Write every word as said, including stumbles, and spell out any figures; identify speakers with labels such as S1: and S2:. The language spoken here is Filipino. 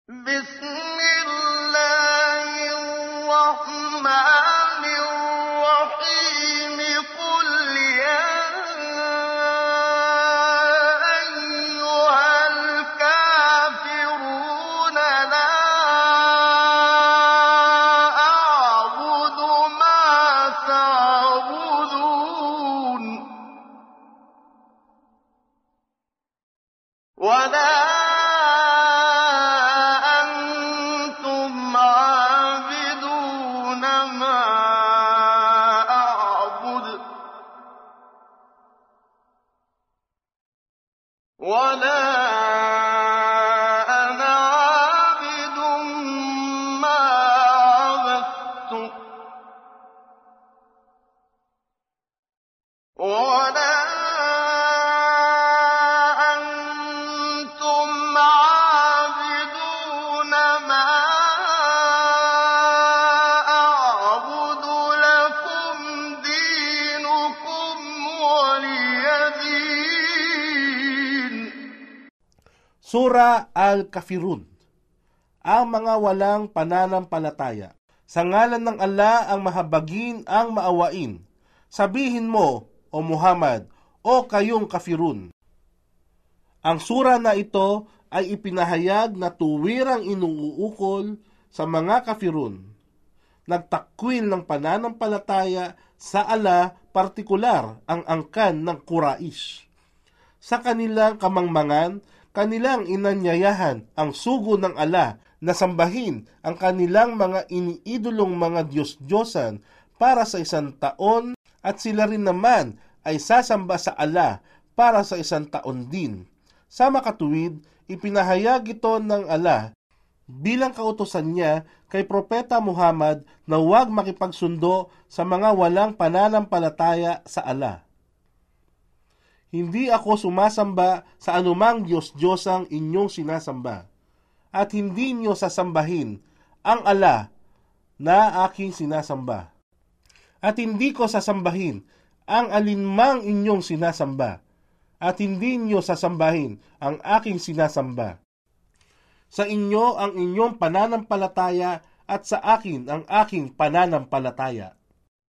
S1: Bismillahirrahmanirrahim. Qul ya ayyuhal kafirun la a'budu ma ta'budun wa la وَلَا أَنَا عَابِدٌ مَّا عَبَدتُّمْ وَلَا أَنتُمْ عَابِدُونَ مَا أَعْبُدُ لَكُمْ دِينُكُمْ وَلِيَ دِينِ.
S2: Sura Al-Kafirun, ang mga walang pananampalataya. Sa ngalan ng Allah ang mahabagin ang maawain. Sabihin mo, O Muhammad, o kayong kafirun. Ang sura na ito ay ipinahayag na tuwirang inuukol sa mga kafirun. Nagtakwil ng pananampalataya sa Allah, partikular ang angkan ng Quraish. Sa kanilang kamangmangan, kanilang inanyayahan ang sugo ng Allah na sambahin ang kanilang mga iniidolong mga Diyos-Diyosan para sa isang taon at sila rin naman ay sasamba sa Allah para sa isang taon din. Sa makatuwid, ipinahayag ito ng Allah bilang kautusan niya kay Propeta Muhammad na huwag makipagsundo sa mga walang pananampalataya sa Allah. Hindi ako sumasamba sa anumang Diyos-Diyosang inyong sinasamba, at hindi niyo sasambahin ang Allah na aking sinasamba. At hindi ko sasambahin ang alinmang inyong sinasamba, at hindi niyo sasambahin ang aking sinasamba. Sa inyo ang inyong pananampalataya, at sa akin ang aking pananampalataya.